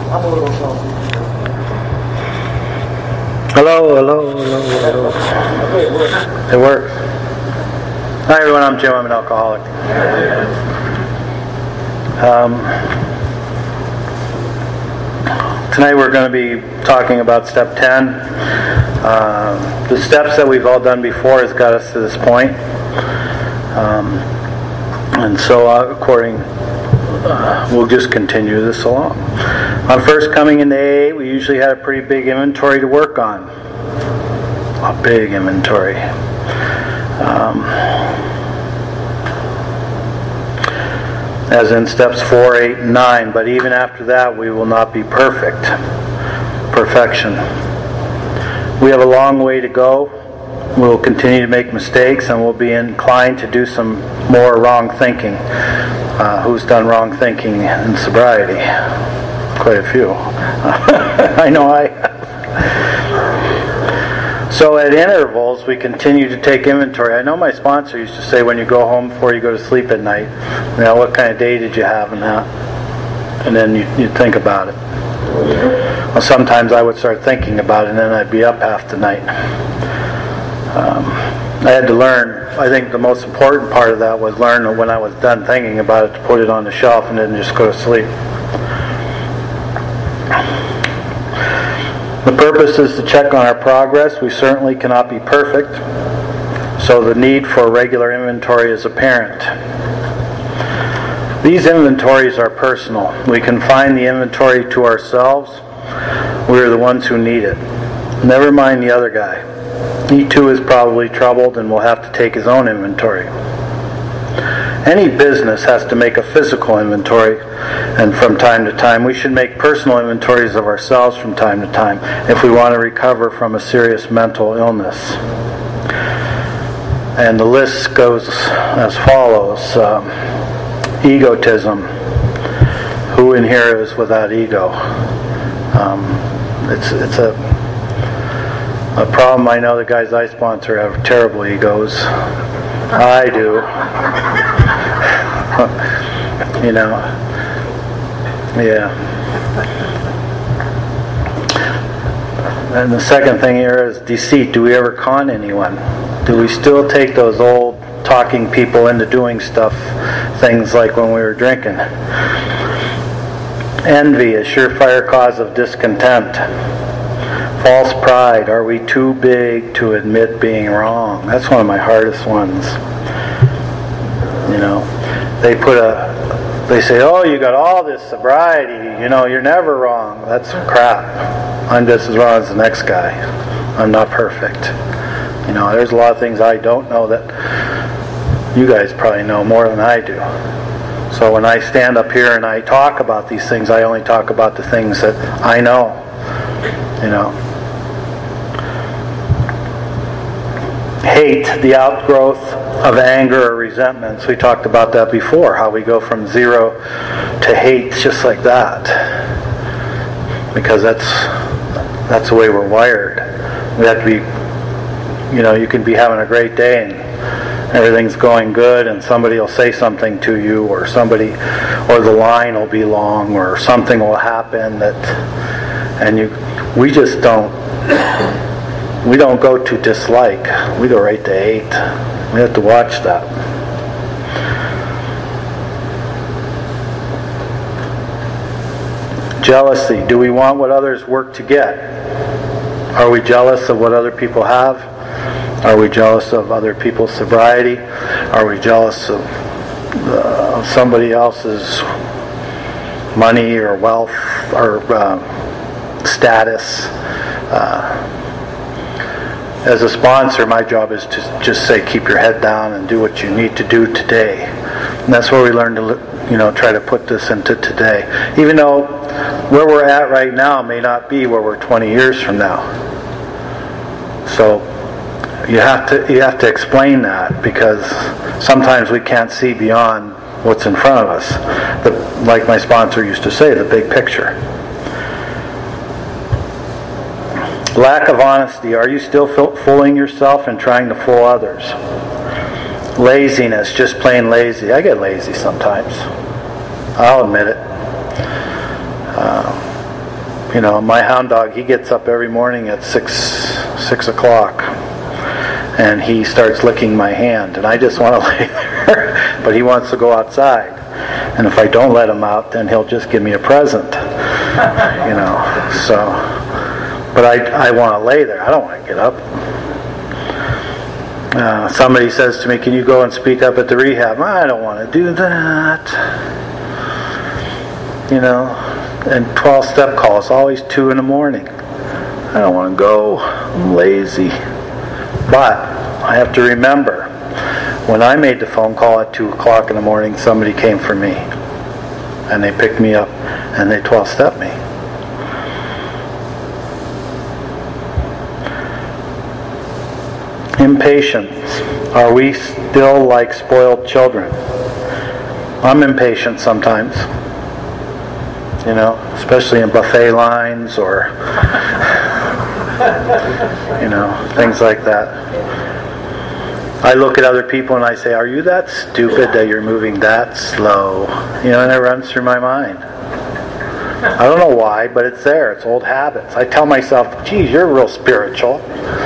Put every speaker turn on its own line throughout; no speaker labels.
Hello. It works. Hi everyone, I'm Jim. I'm an alcoholic. Tonight we're going to be talking about step 10. The steps that we've all done before has got us to this point. And so we'll just continue this along. On first coming into AA, we usually had a pretty big inventory to work on. A big inventory. As in steps 4, 8, and 9. But even after that, we will not be perfect. Perfection. We have a long way to go. We'll continue to make mistakes, and we'll be inclined to do some more wrong thinking. Who's done wrong thinking in sobriety? Quite a few. I know I have. So at intervals, we continue to take inventory. I know my sponsor used to say when you go home before you go to sleep at night, what kind of day did you have and that? And then you'd think about it. Well, sometimes I would start thinking about it and then I'd be up half the night. I had to learn, I think the most important part of that was learn when I was done thinking about it to put it on the shelf and then just go to sleep. The purpose is to check on our progress. We certainly cannot be perfect, so the need for regular inventory is apparent. These inventories are personal. We confine the inventory to ourselves. We are the ones who need it. Never mind the other guy. He too is probably troubled and will have to take his own inventory. Any business has to make a physical inventory, and from time to time we should make personal inventories of ourselves from time to time if we want to recover from a serious mental illness. And the list goes as follows. Egotism. Who in here is without ego? It's a problem. I know the guys I sponsor have terrible egos. I do. Yeah. And the second thing here is deceit. Do we ever con anyone? Do we still take those old talking people into doing stuff, things like when we were drinking? Envy, a surefire cause of discontent. False pride. Are we too big to admit being wrong? That's one of my hardest ones. They say, oh, you got all this sobriety, you're never wrong. That's crap. I'm just as wrong as the next guy. I'm not perfect. There's a lot of things I don't know that you guys probably know more than I do. So when I stand up here and I talk about these things, I only talk about the things that I know. Hate, the outgrowth of anger or resentments. We talked about that before, how we go from zero to hate just like that. Because that's the way we're wired. We have to be, you can be having a great day and everything's going good and somebody will say something to you or the line will be long or something will happen we just don't go to dislike. We go right to hate. We have to watch that. Jealousy. Do we want what others work to get? Are we jealous of what other people have? Are we jealous of other people's sobriety? Are we jealous of somebody else's money or wealth or status? As a sponsor, my job is to just say, keep your head down and do what you need to do today. And that's where we learn to, try to put this into today. Even though where we're at right now may not be where we're 20 years from now. So you have to explain that because sometimes we can't see beyond what's in front of us. Like my sponsor used to say, the big picture. Lack of honesty. Are you still fooling yourself and trying to fool others? Laziness, just plain lazy. I get lazy sometimes. I'll admit it. My hound dog, he gets up every morning at 6 o'clock, and he starts licking my hand, and I just want to lay there, but he wants to go outside. And if I don't let him out, then he'll just give me a present, so, but I want to lay there. I don't want to get up. Somebody says to me, can you go and speak up at the rehab? I don't want to do that. And 12-step calls, always 2 in the morning. I don't want to go. I'm lazy. But I have to remember, when I made the phone call at 2 o'clock in the morning, somebody came for me. And they picked me up and they 12-stepped me. Impatience. Are we still like spoiled children? I'm impatient sometimes. Especially in buffet lines or, things like that. I look at other people and I say, are you that stupid that you're moving that slow? And it runs through my mind. I don't know why, but it's there. It's old habits. I tell myself, geez, you're real spiritual.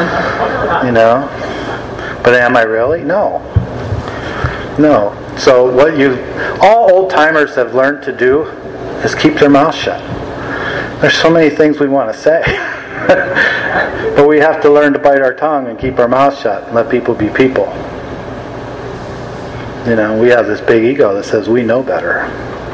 But am I really? No. So all old timers have learned to do is keep their mouth shut. There's so many things we want to say. But we have to learn to bite our tongue and keep our mouth shut and let people be people. We have this big ego that says we know better.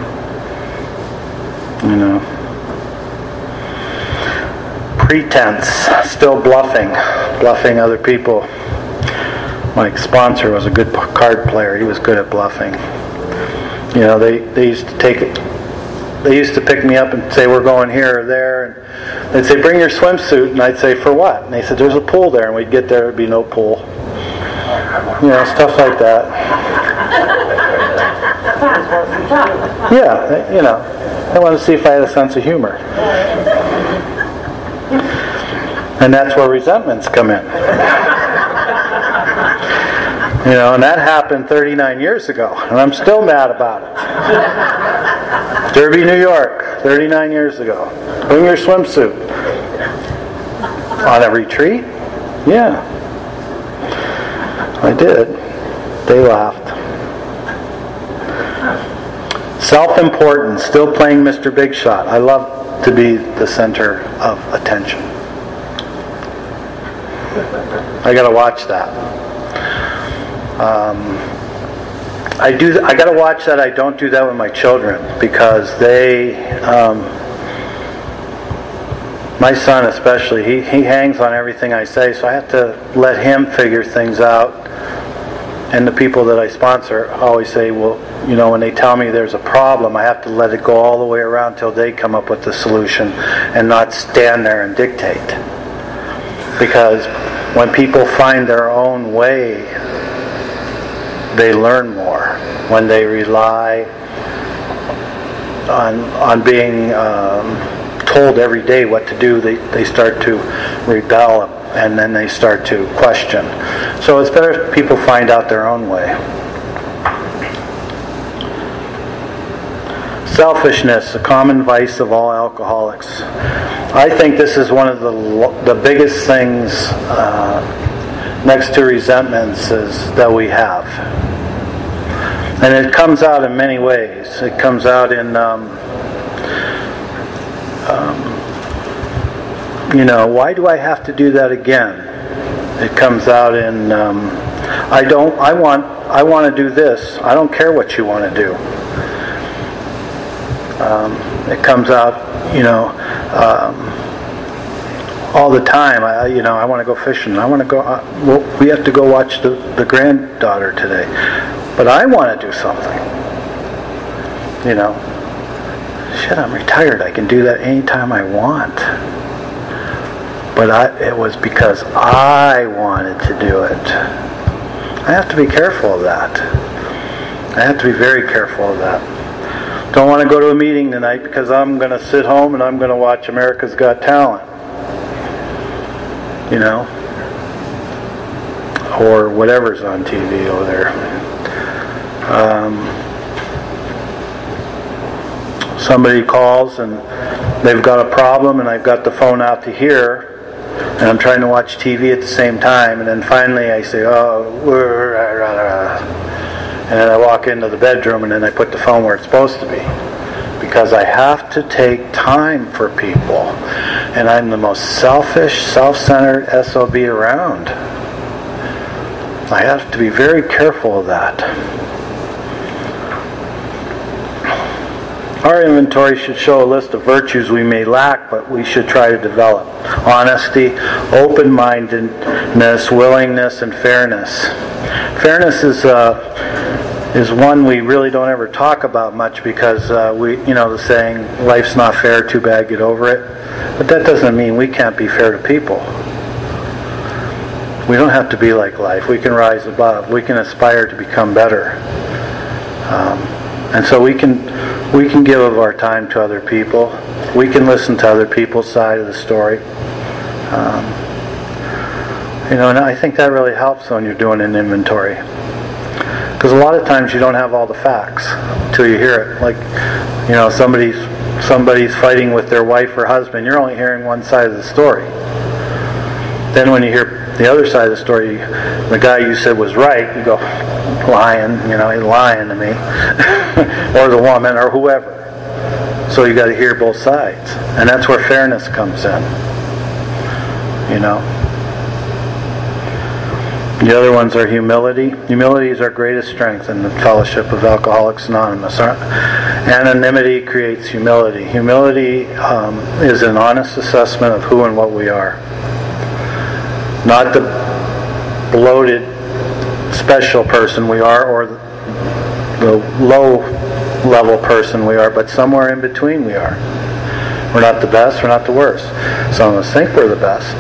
Pretense, still bluffing other people. My sponsor was a good card player. He was good at bluffing. They used to take it. They used to pick me up and say, we're going here or there. And they'd say, bring your swimsuit. And I'd say, for what? And they said, there's a pool there. And we'd get there, there'd be no pool. Stuff like that. Yeah, I wanted to see if I had a sense of humor. And that's where resentments come in. And that happened 39 years ago. And I'm still mad about it. Derby, New York, 39 years ago. Bring your swimsuit. On a retreat? Yeah. I did. They laughed. Self-importance, still playing Mr. Big Shot. I love to be the center of attention. I got to watch that. I got to watch that I don't do that with my children, because my son especially, he hangs on everything I say, so I have to let him figure things out. And the people that I sponsor always say, well, when they tell me there's a problem, I have to let it go all the way around till they come up with the solution and not stand there and dictate. Because when people find their own way, they learn more. When they rely on being told every day what to do, they start to rebel, and then they start to question. So it's better if people find out their own way. Selfishness, a common vice of all alcoholics. I think this is one of the biggest things next to resentments that we have. And it comes out in many ways. It comes out in, why do I have to do that again? It comes out in, I want to do this. I don't care what you want to do. It comes out, all the time. I want to go fishing. I want to go. We have to go watch the granddaughter today, but I want to do something. Shit, I'm retired. I can do that anytime I want. But it was because I wanted to do it. I have to be careful of that. I have to be very careful of that. Don't want to go to a meeting tonight because I'm going to sit home and I'm going to watch America's Got Talent. Or whatever's on TV over there. Somebody calls and they've got a problem and I've got the phone out to here, and I'm trying to watch TV at the same time, and then finally I say, and then I walk into the bedroom and then I put the phone where it's supposed to be. Because I have to take time for people. And I'm the most selfish, self-centered SOB around. I have to be very careful of that. Our inventory should show a list of virtues we may lack, but we should try to develop. Honesty, open-mindedness, willingness, and fairness. Fairness is one we really don't ever talk about much because the saying, life's not fair, too bad, get over it. But that doesn't mean we can't be fair to people. We don't have to be like life. We can rise above. We can aspire to become better. And so we can give of our time to other people. We can listen to other people's side of the story. And I think that really helps when you're doing an inventory. Because a lot of times you don't have all the facts until you hear it. Like, somebody's fighting with their wife or husband. You're only hearing one side of the story. Then when you hear the other side of the story, the guy you said was right, you go, lying, he's lying to me. Or the woman, or whoever. So you got to hear both sides. And that's where fairness comes in. The other ones are humility. Humility is our greatest strength in the fellowship of Alcoholics Anonymous. Anonymity creates humility. Humility is an honest assessment of who and what we are. Not the bloated, special person we are, or the low-level person we are, but somewhere in between we are. We're not the best, we're not the worst. Some of us think we're the best.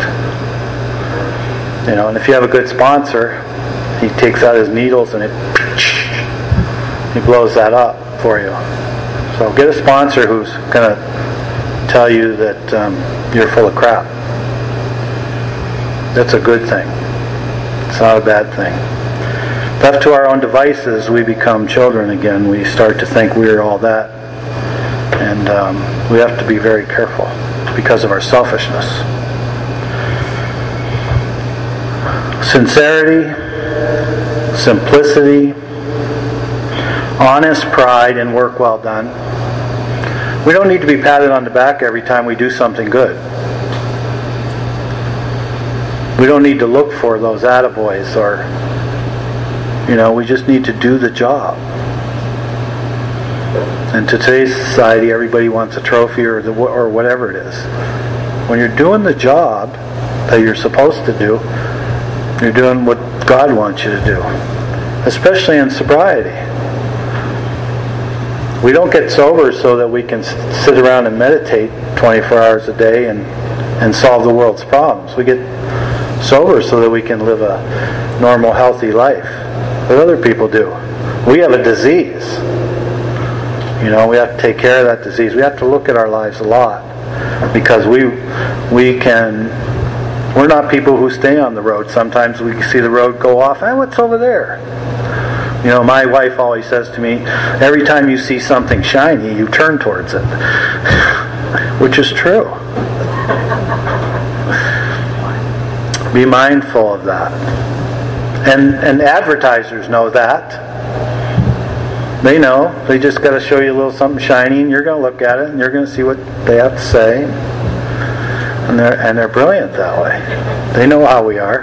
And if you have a good sponsor, he takes out his needles and he blows that up for you. So get a sponsor who's going to tell you that you're full of crap. That's a good thing. It's not a bad thing. Left to our own devices, we become children again. We start to think we're all that. And we have to be very careful because of our selfishness. Sincerity, simplicity, honest pride, and work well done. We don't need to be patted on the back every time we do something good. We don't need to look for those attaboys, or we just need to do the job. In today's society, everybody wants a trophy or whatever it is. When you're doing the job that you're supposed to do, you're doing what God wants you to do, especially in sobriety. We don't get sober so that we can sit around and meditate 24 hours a day and solve the world's problems. We get sober so that we can live a normal, healthy life that other people do. We have a disease. We have to take care of that disease. We have to look at our lives a lot because we're not people who stay on the road. Sometimes we see the road go off. What's over there? My wife always says to me, every time you see something shiny, you turn towards it. Which is true. Be mindful of that. And advertisers know that. They know. They just got to show you a little something shiny, and you're going to look at it, and you're going to see what they have to say. And they're brilliant that way. They know how we are.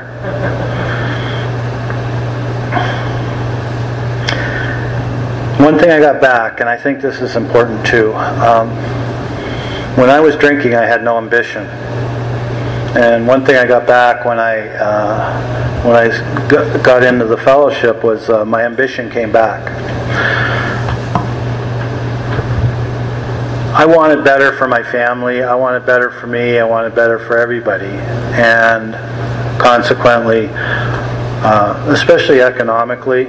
One thing I got back, and I think this is important too. When I was drinking, I had no ambition. And one thing I got back when I got into the fellowship was my ambition came back. I wanted better for my family, I wanted better for me, I wanted better for everybody. And consequently, especially economically,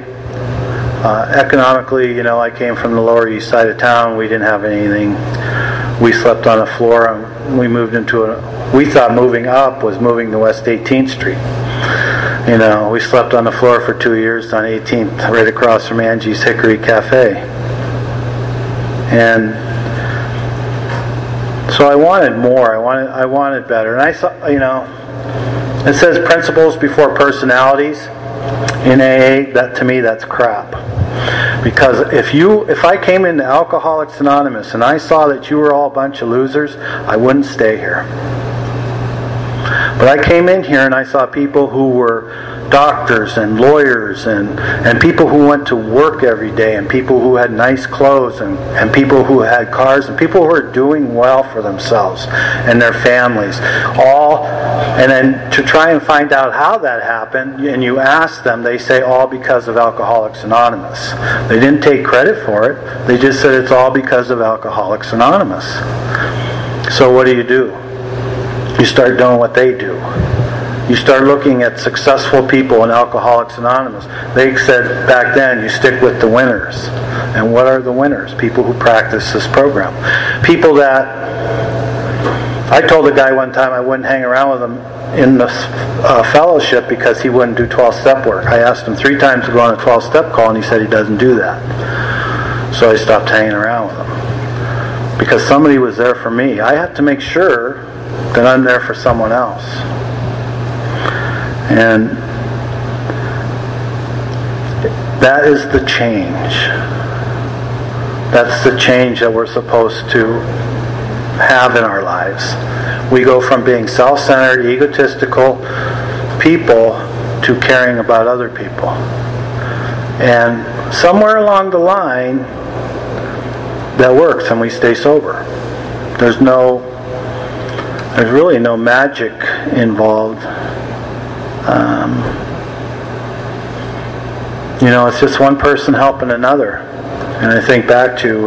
I came from the Lower East Side of town. We didn't have anything. We slept on a floor, and we moved we thought moving up was moving to West 18th Street. We slept on the floor for 2 years on 18th, right across from Angie's Hickory Cafe. And So I wanted more. I wanted better. And I saw, it says principles before personalities in AA. That to me, that's crap. Because if I came into Alcoholics Anonymous and I saw that you were all a bunch of losers, I wouldn't stay here. But I came in here and I saw people who were doctors and lawyers and people who went to work every day, and people who had nice clothes, and people who had cars, and people who were doing well for themselves and their families. And then to try and find out how that happened, and you ask them, they say all because of Alcoholics Anonymous. They didn't take credit for it. They just said it's all because of Alcoholics Anonymous. So what do? You start doing what they do. You start looking at successful people in Alcoholics Anonymous. They said back then, you stick with the winners. And what are the winners? People who practice this program. People that... I told a guy one time I wouldn't hang around with him in the fellowship because he wouldn't do 12-step work. I asked him 3 times to go on a 12-step call, and he said he doesn't do that. So I stopped hanging around with him. Because somebody was there for me. I have to make sure that I'm there for someone else. And that is the change. That's the change that we're supposed to have in our lives. We go from being self-centered, egotistical people to caring about other people. And somewhere along the line, that works and we stay sober. There's really no magic involved. It's just one person helping another. And I think back to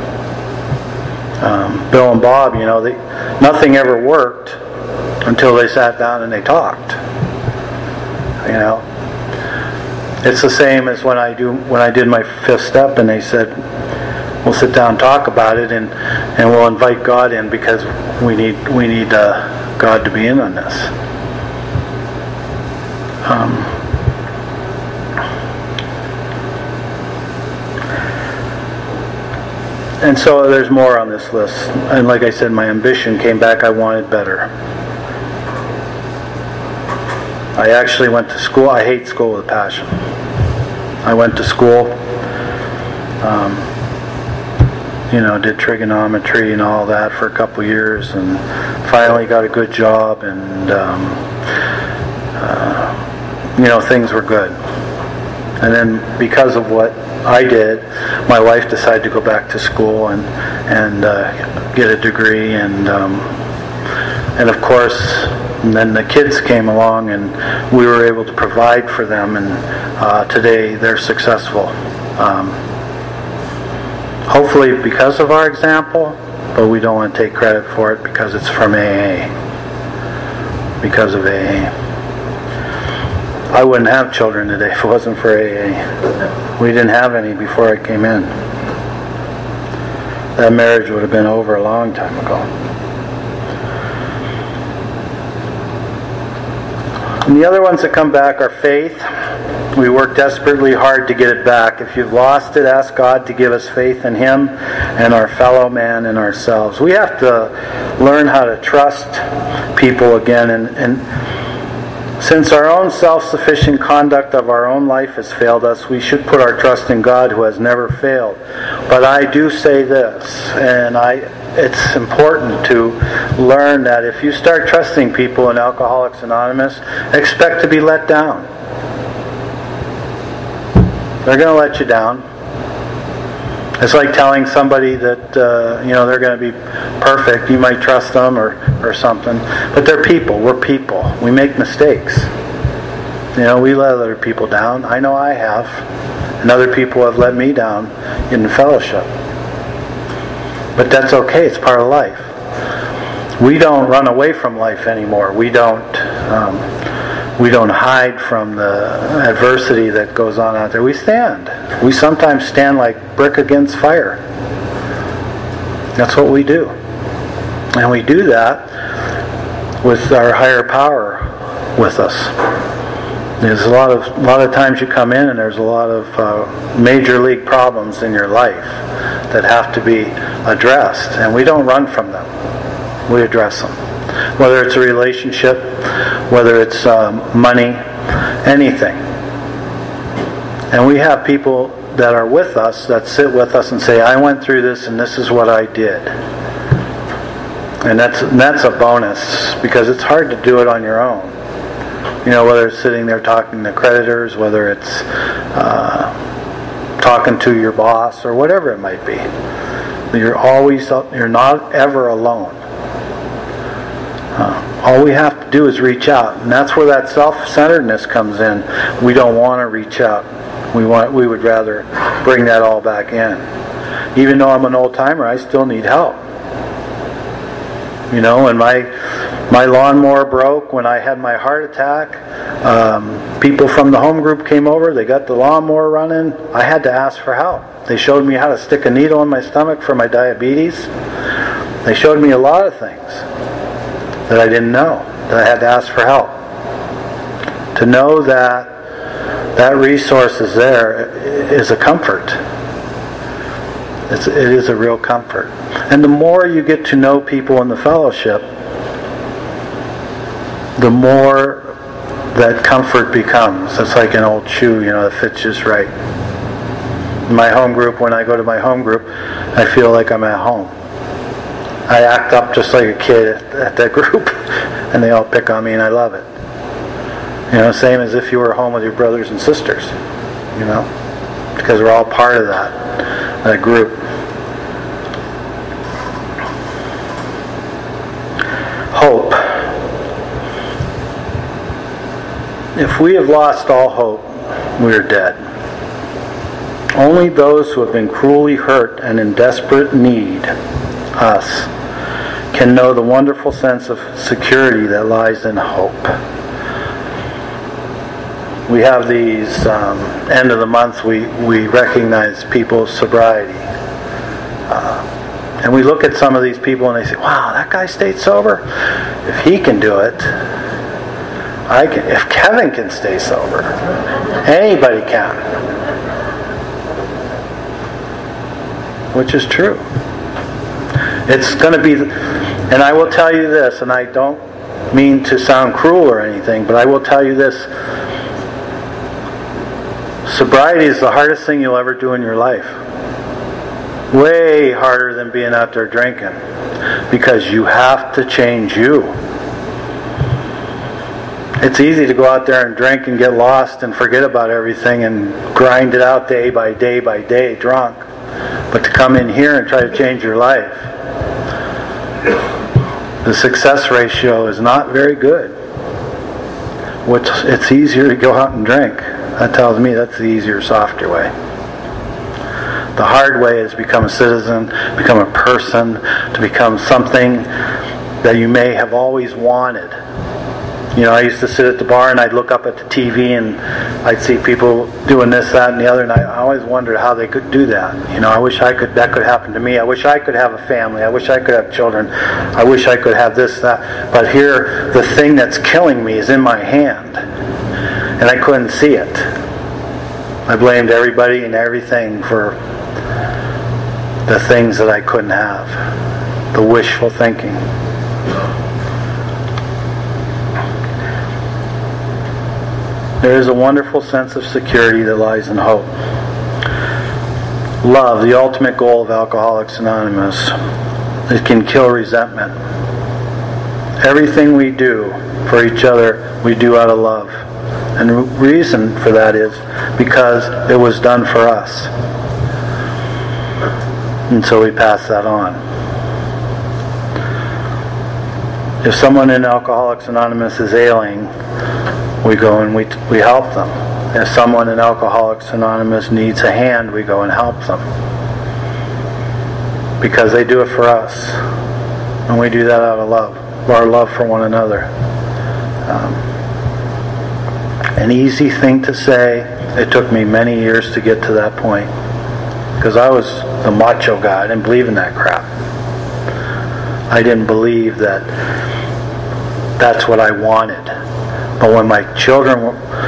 Bill and Bob, nothing ever worked until they sat down and they talked. It's the same as when I did my 5th step and they said, we'll sit down and talk about it and we'll invite God in because we need God to be in on this. And so there's more on this list. And like I said, my ambition came back. I wanted better. I actually went to school. I hate school with a passion. I went to school, did trigonometry and all that for a couple years, and finally got a good job, and things were good. And then because of what I did, my wife decided to go back to school and get a degree, and of course, and then the kids came along, and we were able to provide for them, and today they're successful. Hopefully because of our example, but we don't want to take credit for it because it's from AA. Because of AA. I wouldn't have children today if it wasn't for AA. We didn't have any before I came in. That marriage would have been over a long time ago. And the other ones that come back are faith. We work desperately hard to get it back. If you've lost it, ask God to give us faith in Him and our fellow man and ourselves. We have to learn how to trust people again, and since our own self-sufficient conduct of our own life has failed us, we should put our trust in God who has never failed. But I do say this, and it's important to learn that if you start trusting people in Alcoholics Anonymous, expect to be let down. They're going to let you down. It's like telling somebody that they're going to be perfect. You might trust them or something, but they're people. We're people. We make mistakes. We let other people down. I know I have, and other people have let me down in the fellowship. But that's okay. It's part of life. We don't run away from life anymore. We don't hide from the adversity that goes on out there. We stand. We sometimes stand like brick against fire. That's what we do. And we do that with our higher power with us. There's a lot of times you come in and there's a lot of major league problems in your life that have to be addressed, and we don't run from them. we address them. Whether it's a relationship, whether it's money, anything. And we have people that are with us, that sit with us and say, I went through this and this is what I did. And that's a bonus, because it's hard to do it on your own. Whether it's sitting there talking to creditors, whether it's talking to your boss, or whatever it might be. You're not ever alone. All we have to do is reach out, and that's where that self-centeredness comes in. We don't want to reach out. We would rather bring that all back in. Even though I'm an old timer, I still need help. When my lawnmower broke, when I had my heart attack, people from the home group came over, they got the lawnmower running. I had to ask for help. They showed me how to stick a needle in my stomach for my diabetes. They showed me a lot of things that I didn't know, that I had to ask for help. To know that resource is there is a comfort. It is a real comfort. And the more you get to know people in the fellowship, the more that comfort becomes. It's like an old shoe, that fits just right. In my home group, when I go to my home group, I feel like I'm at home. I act up just like a kid at that group, and they all pick on me, and I love it. Same as if you were home with your brothers and sisters, because we're all part of that group. Hope. If we have lost all hope, we are dead. Only those who have been cruelly hurt and in desperate need, us, can know the wonderful sense of security that lies in hope. We have these, end of the month, we recognize people's sobriety. And we look at some of these people and they say, wow, that guy stayed sober? If he can do it, I can. If Kevin can stay sober, anybody can. Which is true. It's going to be, and I will tell you this, and I don't mean to sound cruel or anything, but I will tell you this. Sobriety is the hardest thing you'll ever do in your life. Way harder than being out there drinking. Because you have to change you. It's easy to go out there and drink and get lost and forget about everything and grind it out day by day drunk. But to come in here and try to change your life, the success ratio is not very good. It's easier to go out and drink. That tells me that's the easier, softer way. The hard way is to become a citizen, become a person, to become something that you may have always wanted. I used to sit at the bar and I'd look up at the TV and I'd see people doing this, that, and the other, and I always wondered how they could do that. I wish that could happen to me. I wish I could have a family. I wish I could have children. I wish I could have this, that. But here, the thing that's killing me is in my hand. And I couldn't see it. I blamed everybody and everything for the things that I couldn't have. The wishful thinking. There is a wonderful sense of security that lies in hope. Love, the ultimate goal of Alcoholics Anonymous, it can kill resentment. Everything we do for each other, we do out of love. And the reason for that is because it was done for us. And so we pass that on. If someone in Alcoholics Anonymous is ailing, we go and we help them. If someone in Alcoholics Anonymous needs a hand, we go and help them. Because they do it for us. And we do that out of love. Our love for one another. An easy thing to say. It took me many years to get to that point. Because I was the macho guy. I didn't believe in that crap. I didn't believe that that's what I wanted. But when my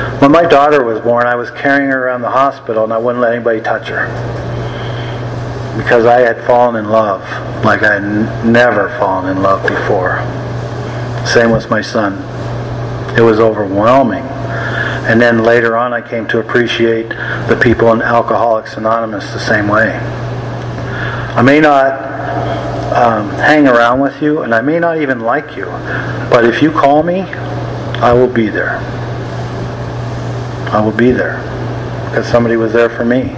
daughter was born, I was carrying her around the hospital and I wouldn't let anybody touch her. because I had fallen in love like I had never fallen in love before. Same with my son. It was overwhelming. And then later on I came to appreciate the people in Alcoholics Anonymous the same way. I may not hang around with you, and I may not even like you, but if you call me, I will be there. I will be there because somebody was there for me.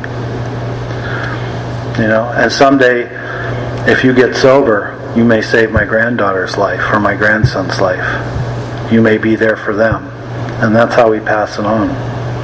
You know, and someday, if you get sober, you may save my granddaughter's life or my grandson's life. You may be there for them. And that's how we pass it on.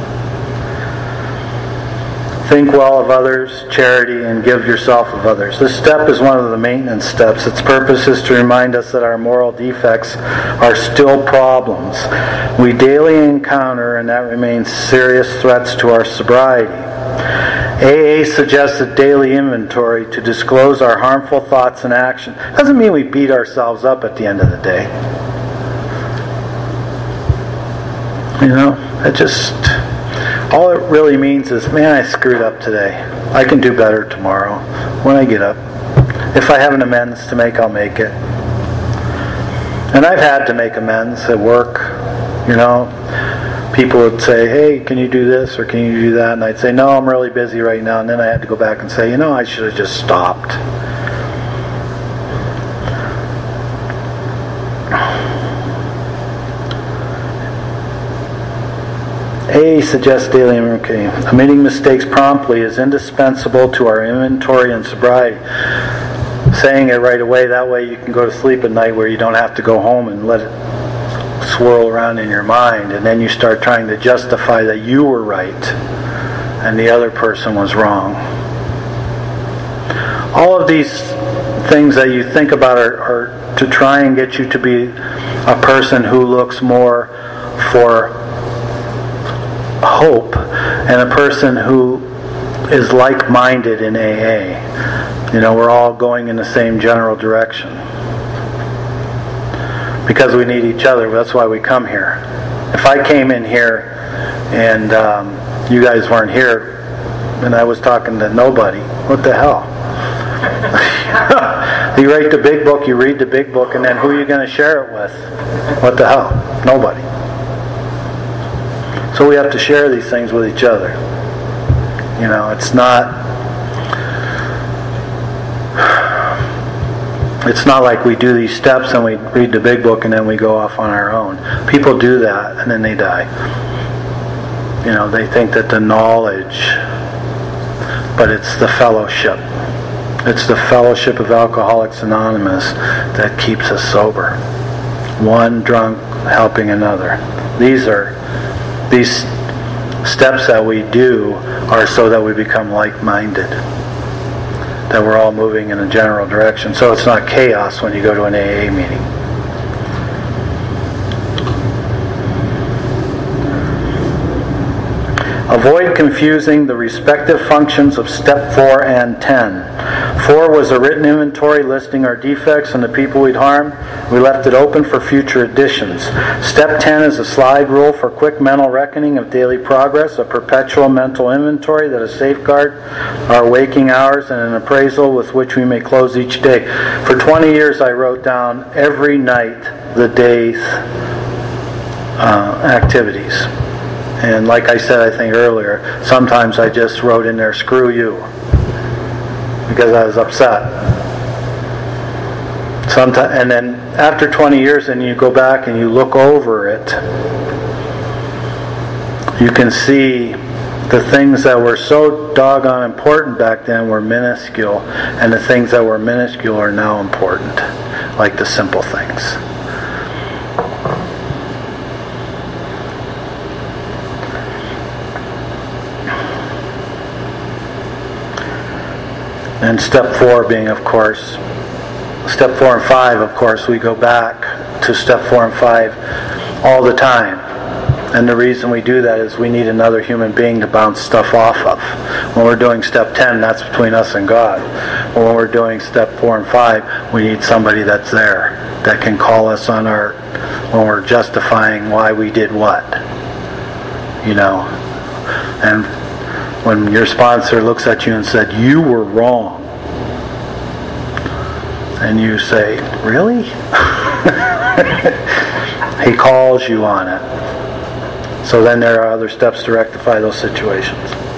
Think well of others, charity, and give yourself of others. This step is one of the maintenance steps. Its purpose is to remind us that our moral defects are still problems we daily encounter, and that remains serious threats to our sobriety. AA suggests a daily inventory to disclose our harmful thoughts and actions. Doesn't mean we beat ourselves up at the end of the day. You know, all it really means is, man, I screwed up today. I can do better tomorrow when I get up. If I have an amends to make, I'll make it. And I've had to make amends at work. You know, people would say, hey, can you do this or can you do that? And I'd say, no, I'm really busy right now. And then I had to go back and say, you know, I should have just stopped. A suggests daily inventory. Omitting mistakes promptly is indispensable to our inventory and sobriety. Saying it right away, that way you can go to sleep at night where you don't have to go home and let it swirl around in your mind, and then you start trying to justify that you were right and the other person was wrong. All of these things that you think about are to try and get you to be a person who looks more for hope and a person who is like-minded in AA. You know, we're all going in the same general direction because we need each other. That's why we come here. If I came in here and you guys weren't here and I was talking to nobody, what the hell? You write the big book, you read the big book, and then who are you going to share it with? What the hell? Nobody. So we have to share these things with each other. You know, it's not like we do these steps and we read the big book and then we go off on our own. People do that and then they die. You know, they think that the knowledge, but it's the fellowship. It's the fellowship of Alcoholics Anonymous that keeps us sober. One drunk helping another. These steps that we do are so that we become like-minded, that we're all moving in a general direction, so it's not chaos when you go to an AA meeting. Avoid confusing the respective functions of Step 4 and 10. 4 was a written inventory listing our defects and the people we'd harmed. We left it open for future additions. Step 10 is a slide rule for quick mental reckoning of daily progress, a perpetual mental inventory that is safeguard our waking hours, and an appraisal with which we may close each day. For 20 years I wrote down every night the day's activities. And like I said, I think earlier, sometimes I just wrote in there, screw you, because I was upset. And then after 20 years, and you go back and you look over it, you can see the things that were so doggone important back then were minuscule, and the things that were minuscule are now important, like the simple things. And Step 4 being, of course, Step 4 and 5, of course, we go back to Step 4 and 5 all the time. And the reason we do that is we need another human being to bounce stuff off of. When we're doing Step 10, that's between us and God. But when we're doing Step 4 and 5, we need somebody that's there, that can call us on when we're justifying why we did what. You know, and when your sponsor looks at you and said, you were wrong, And you say, really? He calls you on it. So then there are other steps to rectify those situations.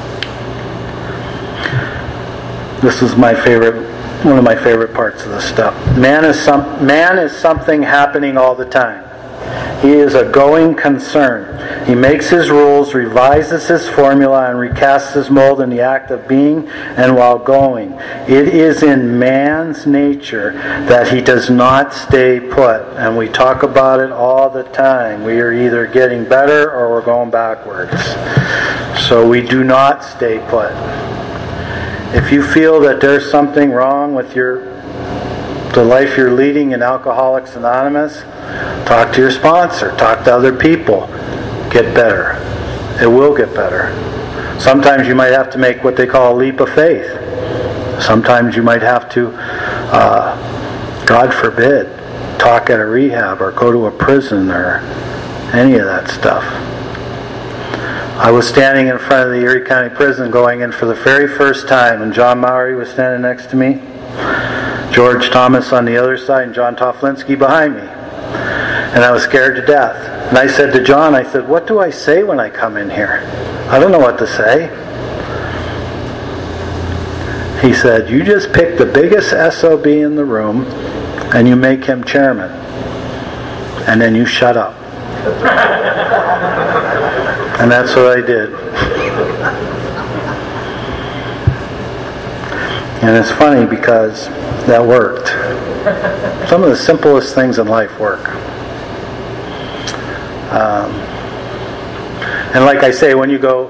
This is my favorite, one of my favorite parts of this stuff. Man is something happening all the time. He is a going concern. He makes his rules, revises his formula, and recasts his mold in the act of being and while going. It is in man's nature that he does not stay put. And we talk about it all the time. We are either getting better or we're going backwards. So we do not stay put. If you feel that there's something wrong with the life you're leading in Alcoholics Anonymous, talk to your sponsor, talk to other people. Get better. It will get better. Sometimes you might have to make what they call a leap of faith. Sometimes you might have to, God forbid, talk at a rehab or go to a prison or any of that stuff. I was standing in front of the Erie County Prison going in for the very first time, and John Mowry was standing next to me, George Thomas on the other side, and John Toflinski behind me. And I was scared to death. And I said to John, I said, what do I say when I come in here? I don't know what to say. He said, you just pick the biggest SOB in the room and you make him chairman. And then you shut up. And that's what I did. And it's funny because that worked. Some of the simplest things in life work. And like I say, when you go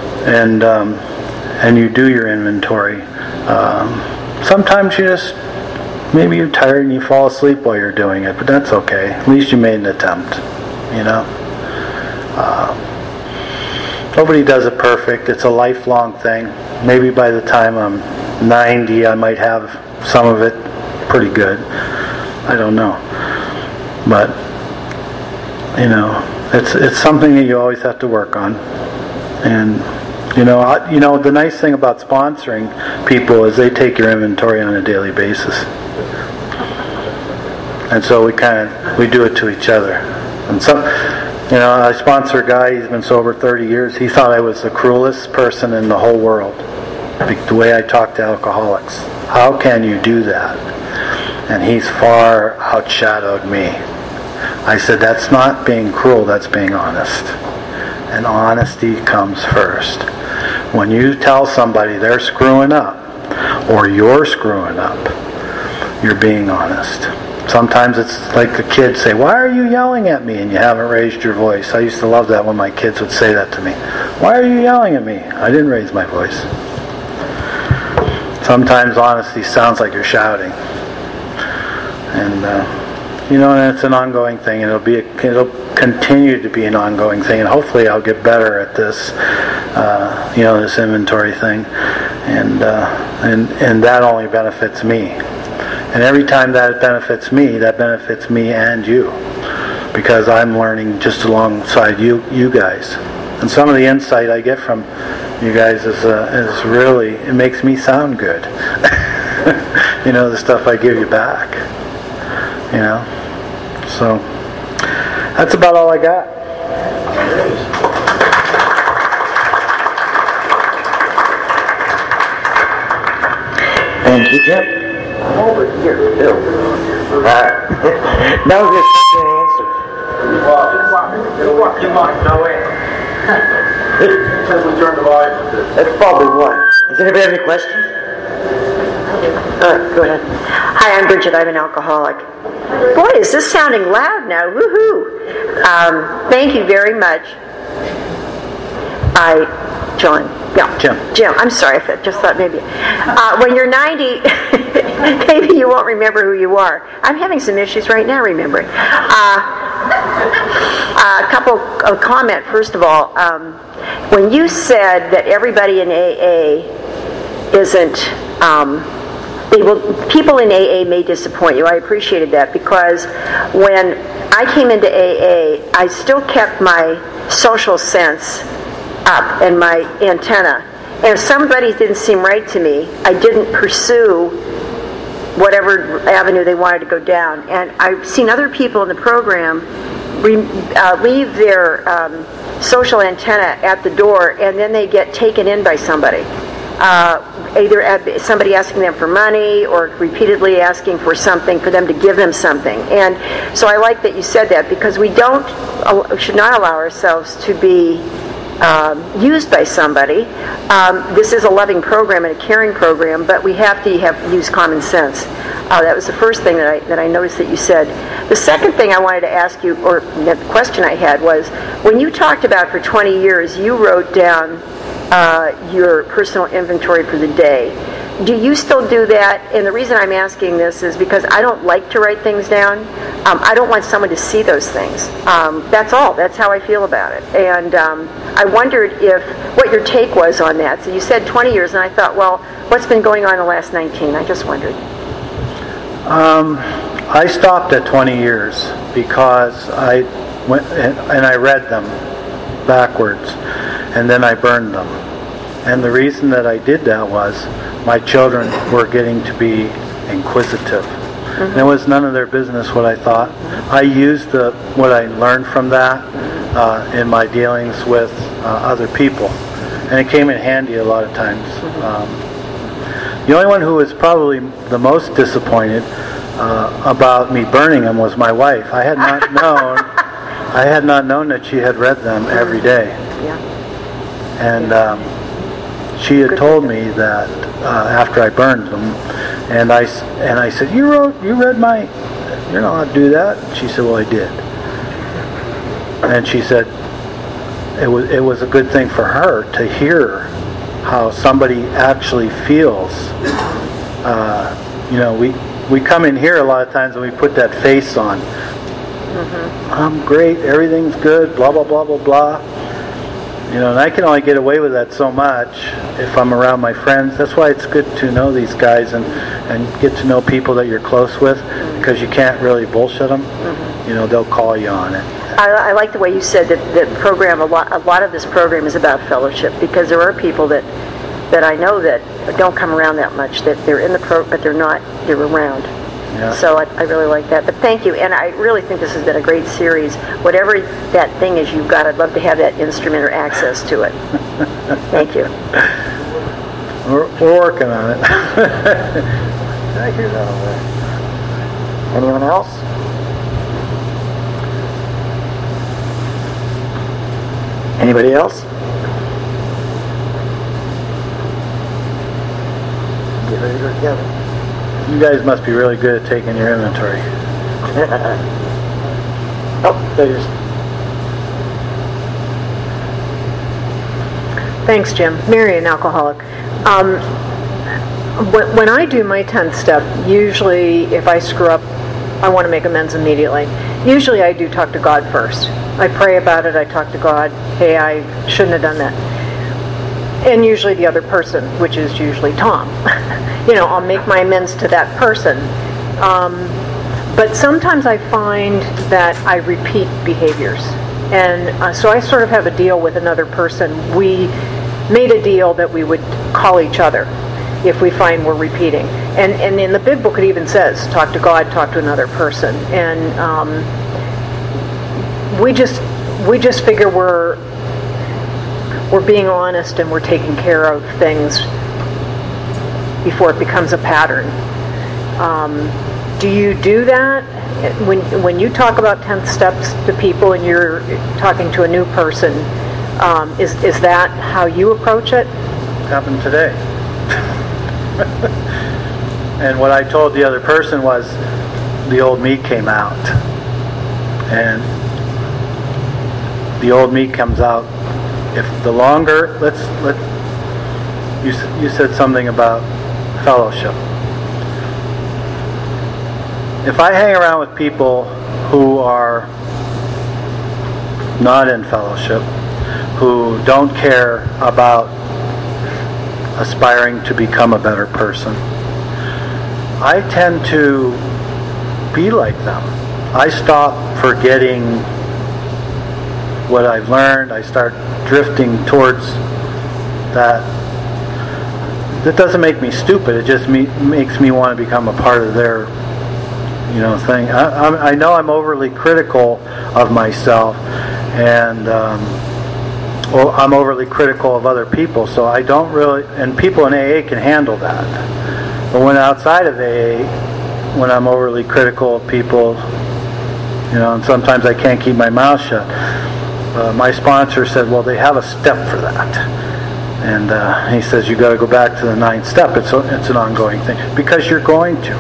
and you do your inventory, sometimes maybe you're tired and you fall asleep while you're doing it, but that's okay. At least you made an attempt, you know. Nobody does it perfect. It's a lifelong thing. Maybe by the time I'm 90, I might have some of it pretty good. I don't know. But, you know, it's something that you always have to work on. And, you know, the nice thing about sponsoring people is they take your inventory on a daily basis. And so we do it to each other. And so, you know, I sponsor a guy, he's been sober 30 years. He thought I was the cruelest person in the whole world. The way I talk to alcoholics. How can you do that? And he's far outshadowed me. I said, that's not being cruel, that's being honest. And honesty comes first. When you tell somebody they're screwing up, or you're screwing up, you're being honest. Sometimes it's like the kids say, why are you yelling at me and you haven't raised your voice? I used to love that when my kids would say that to me. Why are you yelling at me? I didn't raise my voice. Sometimes honesty sounds like you're shouting. And, you know, and it's an ongoing thing. It'll continue to be an ongoing thing. And hopefully I'll get better at this, you know, this inventory thing. And that only benefits me. And every time that benefits me and you. Because I'm learning just alongside you guys. And some of the insight I get from you guys is really, it makes me sound good. You know, the stuff I give you back. You know? So, that's about all I got.
Thank you, Jim. I'm over here, Bill. Now we're just an answer.
You want no way. Says we turn the volume.
That's probably one. Does anybody have any questions? Go ahead.
Hi, I'm Bridget. I'm an alcoholic. Boy, is this sounding loud now. Woohoo! Thank you very much. John. Yeah. Jim. I'm sorry. I just thought maybe. When you're 90, maybe you won't remember who you are. I'm having some issues right now remembering. A couple of comment. First of all, when you said that everybody in AA isn't, people in AA may disappoint you. I appreciated that because when I came into AA, I still kept my social sense up and my antenna. And if somebody didn't seem right to me, I didn't pursue whatever avenue they wanted to go down. And I've seen other people in the program leave their social antenna at the door, and then they get taken in by somebody. Either somebody asking them for money or repeatedly asking for something, for them to give them something. And so I like that you said that, because we should not allow ourselves to be used by somebody. This is a loving program and a caring program, but we have to use common sense. That was the first thing that I noticed that you said. The second thing I wanted to ask you, or the question I had, was when you talked about for 20 years, you wrote down your personal inventory for the day. Do you still do that? And the reason I'm asking this is because I don't like to write things down. I don't want someone to see those things. That's all. That's how I feel about it. And I wondered what your take was on that. So you said 20 years, and I thought, well, what's been going on in the last 19? I just wondered.
I stopped at 20 years because I went and I read them backwards, and then I burned them. And the reason that I did that was my children were getting to be inquisitive. Mm-hmm. And it was none of their business what I thought. I used what I learned from that in my dealings with other people. And it came in handy a lot of times. The only one who was probably the most disappointed about me burning them was my wife. I had not known that she had read them every day.
Yeah.
And she had told me that after I burned them, and I said, you read my, you're not allowed to do that. And she said, well, I did. And she said it was a good thing for her to hear how somebody actually feels. We come in here a lot of times and we put that face on. Mm-hmm. I'm great, everything's good, blah, blah, blah, blah, blah. And I can only get away with that so much if I'm around my friends. That's why it's good to know these guys and get to know people that you're close with, because you can't really bullshit them. Mm-hmm. They'll call you on it.
I like the way you said that the program, a lot of this program is about fellowship, because there are people that I know that don't come around that much, that they're in the but they're around. Yeah. So I really like that. But thank you, and I really think this has been a great series. Whatever that thing is you've got, I'd love to have that instrument or access to it. Thank you.
We're working on it. Did I hear that over there?
Anyone else? Anybody else? Get ready to go together.
You guys must be really good at taking your inventory.
Oh, there's.
Thanks, Jim. Mary, an alcoholic. When I do my 10th step, usually if I screw up, I want to make amends immediately. Usually I do talk to God first. I pray about it, I talk to God, hey, I shouldn't have done that. And usually the other person, which is usually Tom. I'll make my amends to that person. But sometimes I find that I repeat behaviors. And so I sort of have a deal with another person. We made a deal that we would call each other if we find we're repeating. And in the big book it even says, talk to God, talk to another person. And we just figure we're being honest and we're taking care of things before it becomes a pattern. Do you do that when you talk about 10th steps to people and you're talking to a new person? Is that how you approach it?
Happened today. And what I told the other person was the old me came out, and the old me comes out. If the longer, you said something about fellowship. If I hang around with people who are not in fellowship, who don't care about aspiring to become a better person, I tend to be like them. I stop forgetting what I've learned. I start drifting towards that that doesn't make me stupid. It just makes me want to become a part of their, thing. I know I'm overly critical of myself, and I'm overly critical of other people. So I don't really, and people in AA can handle that. But when outside of AA, when I'm overly critical of people, and sometimes I can't keep my mouth shut. My sponsor said, well, they have a step for that. And he says, you got to go back to the 9th step. It's an ongoing thing. Because you're going to.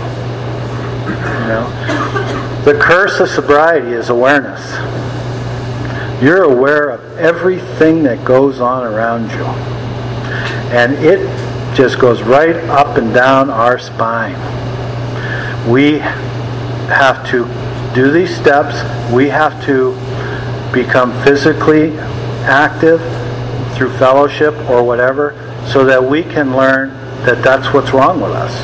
The curse of sobriety is awareness. You're aware of everything that goes on around you. And it just goes right up and down our spine. We have to do these steps. We have to become physically active through fellowship or whatever, so that we can learn that that's what's wrong with us.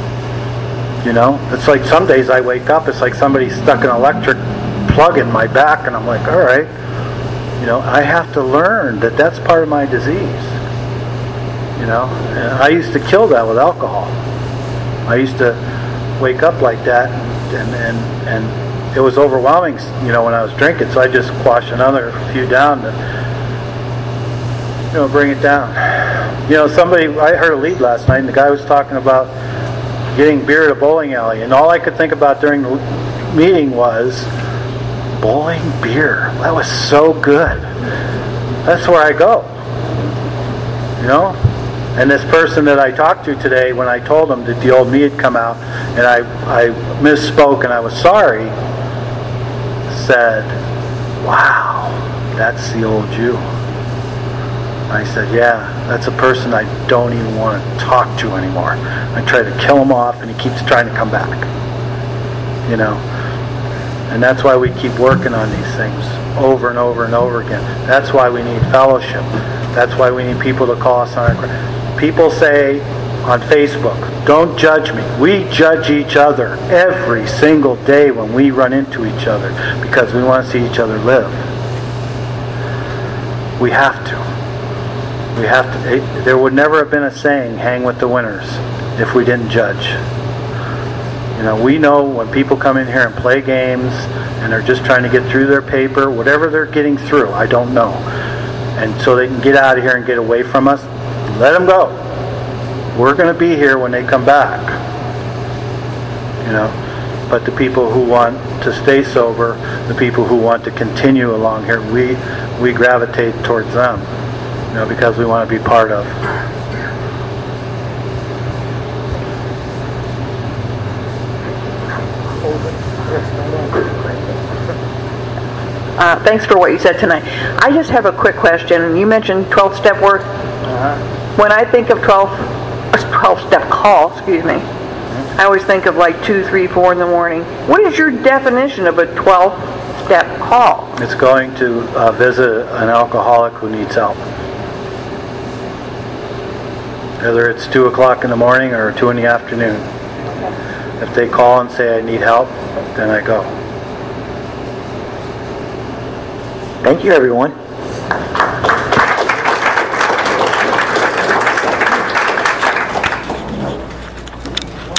It's like some days I wake up, it's like somebody stuck an electric plug in my back, and I'm like, all right, I have to learn that that's part of my disease. And I used to kill that with alcohol. I used to wake up like that, and it was overwhelming, when I was drinking, so I just quash another few down to, bring it down. I heard a lead last night, and the guy was talking about getting beer at a bowling alley, and all I could think about during the meeting was bowling beer. That was so good. That's where I go. And this person that I talked to today, when I told him that the old me had come out, and I misspoke and I was sorry, said, wow, that's the old you. I said, yeah, that's a person I don't even want to talk to anymore. I try to kill him off, and he keeps trying to come back. And that's why we keep working on these things over and over and over again. That's why we need fellowship. That's why we need people to call us on our... People say on Facebook, don't judge me. We judge each other every single day when we run into each other, because we want to see each other live. We have to. There would never have been a saying, hang with the winners, if we didn't judge. We know when people come in here and play games and they're just trying to get through their paper, whatever they're getting through, I don't know. And so they can get out of here and get away from us, let them go. We're going to be here when they come back. But the people who want to stay sober, the people who want to continue along here, we gravitate towards them. Because we want to be part of.
Thanks for what you said tonight. I just have a quick question. You mentioned 12-step work. When I think of 12-step call, I always think of like 2, 3, 4 in the morning. What is your definition of a 12-step call?
It's going to visit an alcoholic who needs help. Whether it's 2 o'clock in the morning or 2 in the afternoon. If they call and say I need help, then I go.
Thank you, everyone.